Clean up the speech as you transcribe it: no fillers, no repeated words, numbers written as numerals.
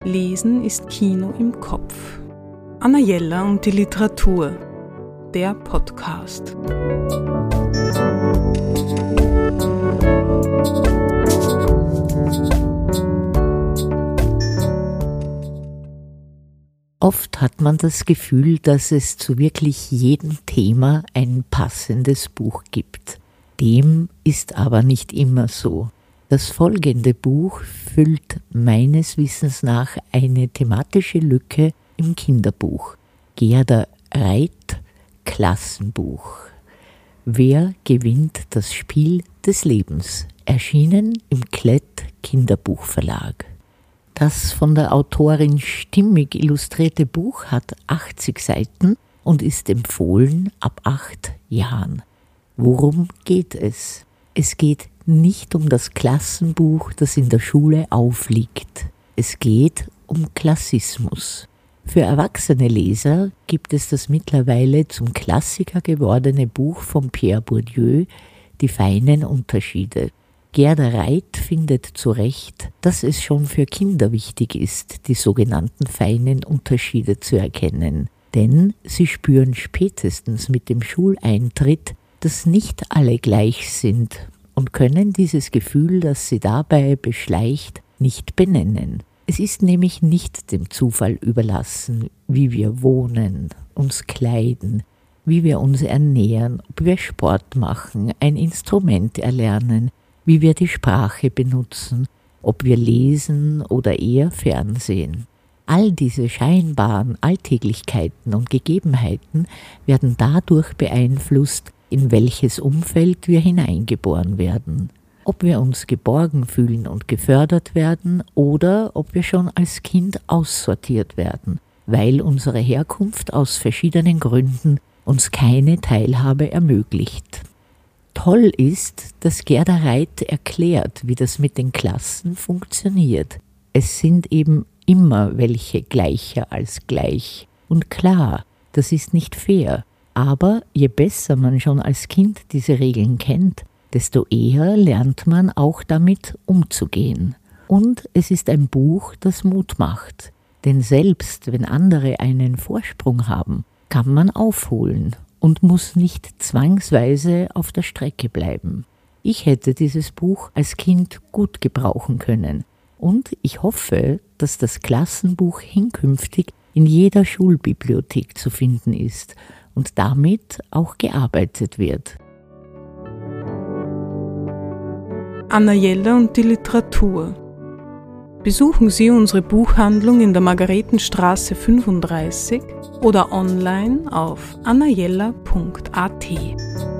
Lesen ist Kino im Kopf. Anna Jeller und die Literatur. Der Podcast. Oft hat man das Gefühl, dass es zu wirklich jedem Thema ein passendes Buch gibt. Dem ist aber nicht immer so. Das folgende Buch füllt meines Wissens nach eine thematische Lücke im Kinderbuch. Gerda Reit, Klassenbuch. Wer gewinnt das Spiel des Lebens? Erschienen im Klett Kinderbuchverlag. Das von der Autorin stimmig illustrierte Buch hat 80 Seiten und ist empfohlen ab 8 Jahren. Worum geht es? Es geht nicht um das Klassenbuch, das in der Schule aufliegt. Es geht um Klassismus. Für erwachsene Leser gibt es das mittlerweile zum Klassiker gewordene Buch von Pierre Bourdieu, Die feinen Unterschiede. Gerda Reit findet zu Recht, dass es schon für Kinder wichtig ist, die sogenannten feinen Unterschiede zu erkennen. Denn sie spüren spätestens mit dem Schuleintritt, dass nicht alle gleich sind und können dieses Gefühl, das sie dabei beschleicht, nicht benennen. Es ist nämlich nicht dem Zufall überlassen, wie wir wohnen, uns kleiden, wie wir uns ernähren, ob wir Sport machen, ein Instrument erlernen, wie wir die Sprache benutzen, ob wir lesen oder eher Fernsehen. All diese scheinbaren Alltäglichkeiten und Gegebenheiten werden dadurch beeinflusst, in welches Umfeld wir hineingeboren werden. Ob wir uns geborgen fühlen und gefördert werden oder ob wir schon als Kind aussortiert werden, weil unsere Herkunft aus verschiedenen Gründen uns keine Teilhabe ermöglicht. Toll ist, dass Gerda Reit erklärt, wie das mit den Klassen funktioniert. Es sind eben immer welche gleicher als gleich. Und klar, das ist nicht fair. Aber je besser man schon als Kind diese Regeln kennt, desto eher lernt man auch damit umzugehen. Und es ist ein Buch, das Mut macht. Denn selbst wenn andere einen Vorsprung haben, kann man aufholen und muss nicht zwangsweise auf der Strecke bleiben. Ich hätte dieses Buch als Kind gut gebrauchen können. Und ich hoffe, dass das Klassenbuch hinkünftig in jeder Schulbibliothek zu finden ist und damit auch gearbeitet wird. Anna Jeller und die Literatur. Besuchen Sie unsere Buchhandlung in der Margaretenstraße 35 oder online auf annajeller.at.